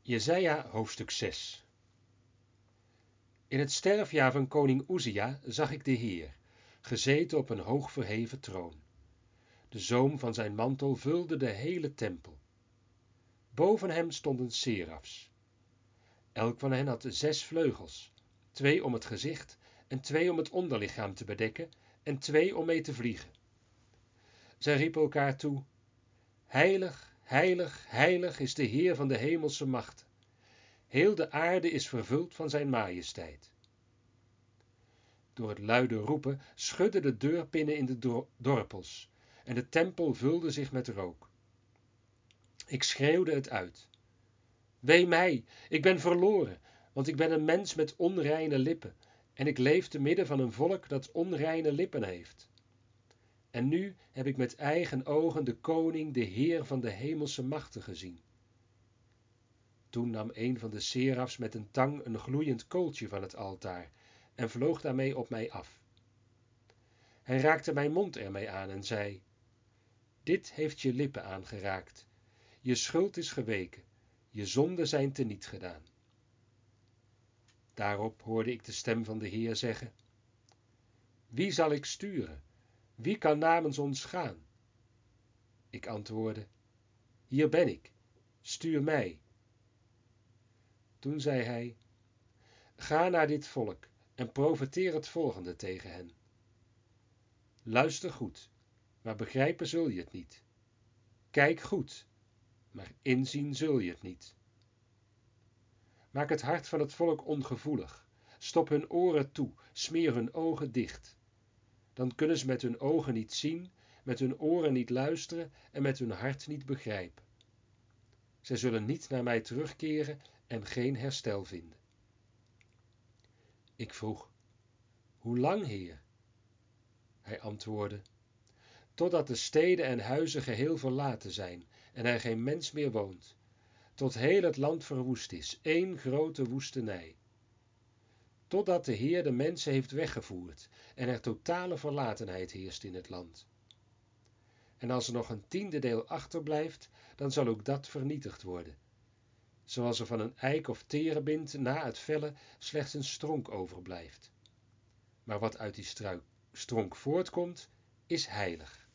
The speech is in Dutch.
Jesaja hoofdstuk 6. In het sterfjaar van koning Uzia zag ik de Heer, gezeten op een hoog verheven troon. De zoom van zijn mantel vulde de hele tempel. Boven hem stonden serafs. Elk van hen had 6 vleugels, 2 om het gezicht en 2 om het onderlichaam te bedekken en 2 om mee te vliegen. Zij riepen elkaar toe: Heilig, heilig, heilig is de Heer van de hemelse machten. Heel de aarde is vervuld van zijn majesteit. Door het luide roepen schudden de deurpinnen in de dorpels en de tempel vulde zich met rook. Ik schreeuwde het uit: Wee mij, ik ben verloren, want ik ben een mens met onreine lippen en ik leef te midden van een volk dat onreine lippen heeft. En nu heb ik met eigen ogen de koning, de Heer van de hemelse machten gezien. Toen nam een van de serafs met een tang een gloeiend kooltje van het altaar en vloog daarmee op mij af. Hij raakte mijn mond ermee aan en zei: Dit heeft je lippen aangeraakt. Je schuld is geweken, je zonden zijn teniet gedaan. Daarop hoorde ik de stem van de Heer zeggen: Wie zal ik sturen? Wie kan namens ons gaan? Ik antwoordde: Hier ben ik, stuur mij. Toen zei hij: Ga naar dit volk en profeteer het volgende tegen hen. Luister goed, maar begrijpen zul je het niet. Kijk goed, maar inzien zul je het niet. Maak het hart van het volk ongevoelig, stop hun oren toe, smeer hun ogen dicht. Dan kunnen ze met hun ogen niet zien, met hun oren niet luisteren en met hun hart niet begrijpen. Zij zullen niet naar mij terugkeren en geen herstel vinden. Ik vroeg: Hoe lang, Heer? Hij antwoordde: Totdat de steden en huizen geheel verlaten zijn en er geen mens meer woont, tot heel het land verwoest is, één grote woestenij. Totdat de Heer de mensen heeft weggevoerd en er totale verlatenheid heerst in het land. En als er nog een 10e deel achterblijft, dan zal ook dat vernietigd worden. Zoals er van een eik of terebint na het vellen slechts een stronk overblijft. Maar wat uit die stronk voortkomt, is heilig.